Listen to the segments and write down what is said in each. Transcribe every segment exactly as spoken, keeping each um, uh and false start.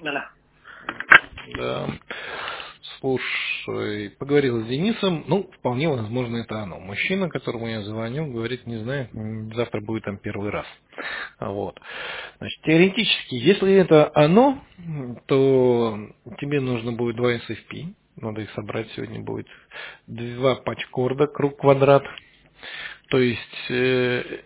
Да. Да. Слушай, поговорил с Денисом, ну, вполне возможно, это оно. Мужчина, которому я звоню, говорит, не знаю, м, завтра будет там первый раз. А Вот. Значит, теоретически, если это оно, м, то тебе нужно будет два эс эф пи, надо их собрать сегодня будет, два патчкорда, круг квадрат, то есть э,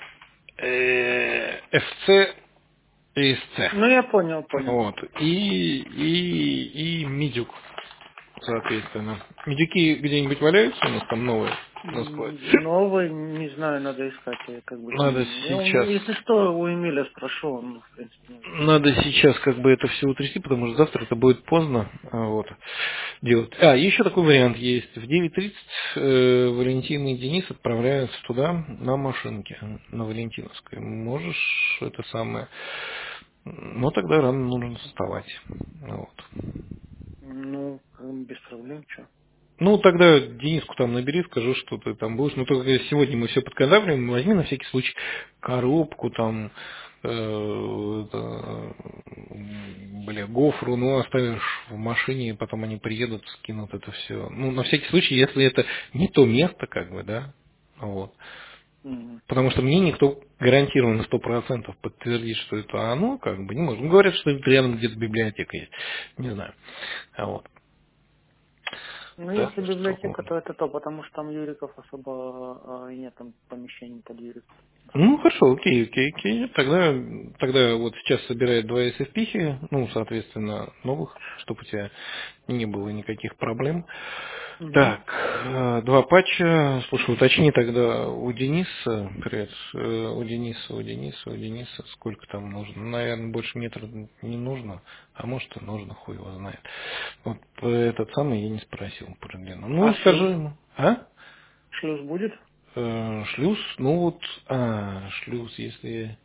э, эф си и эс си. Ну, я понял, понял. Вот. И, и, и медюк, соответственно. Медюки где-нибудь валяются у нас там новые на складе? М, Новый, не знаю, надо искать, я как бы с Надо ним. Я, у- сейчас, если что, у Эмиля спрошу, он, ну, в принципе, может знать. надо сейчас как бы это все утрясти, потому что завтра это будет поздно а, вот, делать. А, еще такой вариант есть. В девять тридцать э, Валентина и Денис отправляются туда на машинке, на Валентиновской. Можешь это самое... Но тогда рано нужно вставать. Вот. Ну, м, без проблем, что. Ну, тогда Дениску там набери, скажи, что ты там будешь. Ну, только сегодня мы все подготавливаем, возьми на всякий случай коробку, там, э, это, бля, гофру, ну, оставишь в машине, и потом они приедут, скинут это все. Ну, на всякий случай, если это не то место, как бы, да, вот. Мгм. Потому что мне никто гарантированно сто процентов подтвердит, что это оно, как бы, не может. Ну, говорят, что рядом где-то библиотека есть. Не знаю. А вот. Ну, Так если что библиотека, то это то, потому что там Юриков особо а, и нет там помещений под Юриков. Ну, хорошо, окей, окей, окей. Тогда, тогда вот сейчас собирает два эс эф пи, ну, соответственно, новых, чтобы у тебя не было никаких проблем. Угу. Так, э, два патча. Слушай, уточни тогда у Дениса, привет, э, у Дениса, у Дениса, у Дениса, сколько там нужно. Наверное, больше метра не нужно, а может и нужно, хуй его знает. Вот э, этот самый я не спросил про длину. А Ну, скажи шлюз? ему, а? Шлюз будет? Э, шлюз, ну вот, а, шлюз, если,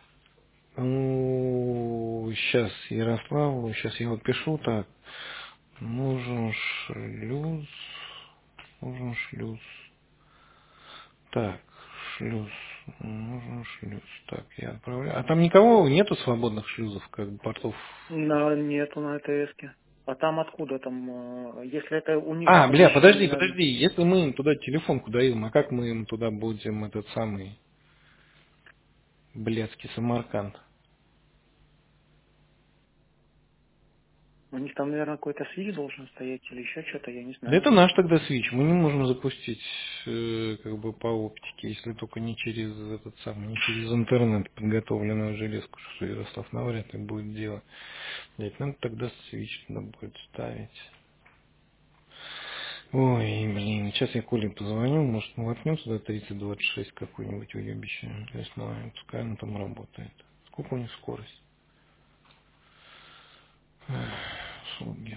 ну, сейчас Ярославу, сейчас я вот пишу так, нужен шлюз, нужен шлюз, так, шлюз, нужен шлюз, так, я отправляю, а там никого нету свободных шлюзов, как бы, портов? На, нету на этой эске. А там откуда там, э, если это у них А, бля, помещение, подожди, наверное. подожди, если мы им туда телефонку даем, а как мы им туда будем этот самый блядский Самарканд? У них там, наверное, какой-то свич должен стоять или еще что-то, я не Да знаю. это наш тогда свич. Мы не можем запустить э, как бы по оптике, если только не через этот самый, не через интернет подготовленную железку, что Ярослав навряд ли будет делать. Блять, надо тогда свич туда будет ставить. Ой, блин, сейчас я Коле позвоню, может мы воткнем сюда тридцать двадцать шесть какую-нибудь уебище лесное, пускай она там работает. Сколько у них скорость? Эх, слуги.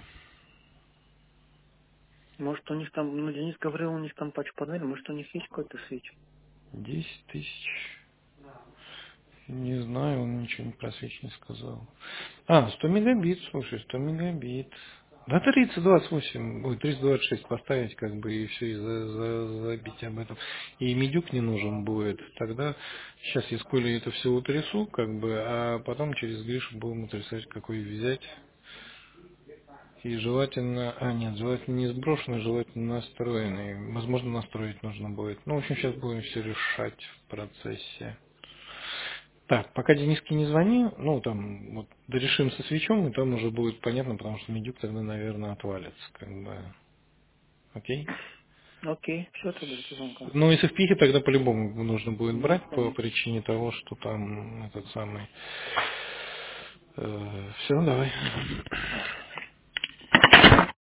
Может, у них там, ну, Денис говорил, у них там патч-панель, может, у них есть какой-то свич? Десять тысяч. Не знаю, он ничего не про свеч не сказал. А, сто мегабит, слушай, сто мегабит. Да тридцать двадцать восемь, ой, триста двадцать шесть поставить, как бы, и все, и за- за- забить об этом. И медюк не нужен будет. Тогда сейчас я с Колей это все утрясу, как бы, а потом через Гришу будем утрясать, какой взять. И желательно, а нет, желательно не сброшенный, желательно настроенный. Возможно, настроить нужно будет. Ну, в общем, сейчас будем все решать в процессе. Так, пока Дениске не звони, ну там вот дорешим со свечом, и там уже будет понятно, потому что медюк тогда, наверное, отвалится, как бы. Окей? Окей, все тогда, до звонка. Ну, если в пике, тогда по-любому нужно будет Ну, брать по конечно. причине того, что там этот самый... все, давай.